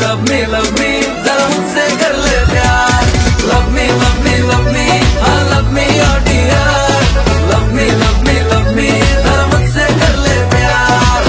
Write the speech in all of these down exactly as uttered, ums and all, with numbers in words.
love me, love me, जरा मुझसे कर ले प्यार. Love me, love me, love me, हाँ love me oh dear. Love me, love me, love me, जरा मुझसे कर ले प्यार.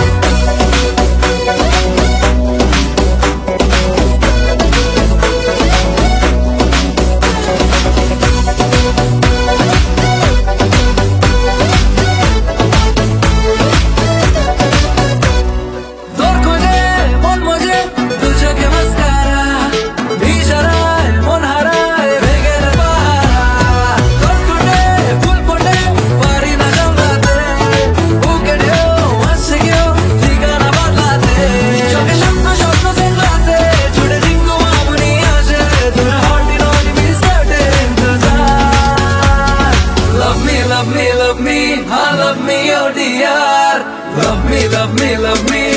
दूर खोजे मन मुझे तुझे के मस्कारा इशारा मन हरा भेगेर बहारा. তোর ঠোঁটে ফুল ফোটে পারি না সামলাতে বুকে ঢেউ আসছে কেউ ঠিকানা বদলাতে. চোখে স্বপ্ন স্বপ্ন সেন্টাসে ছুটে রিঙ্গু মামুনি আসে তোর হর্টি নয় বিস্কুটের ইন্তজার. Love me, love me, love me, हाँ love me oh dear. Love me, love me, love me,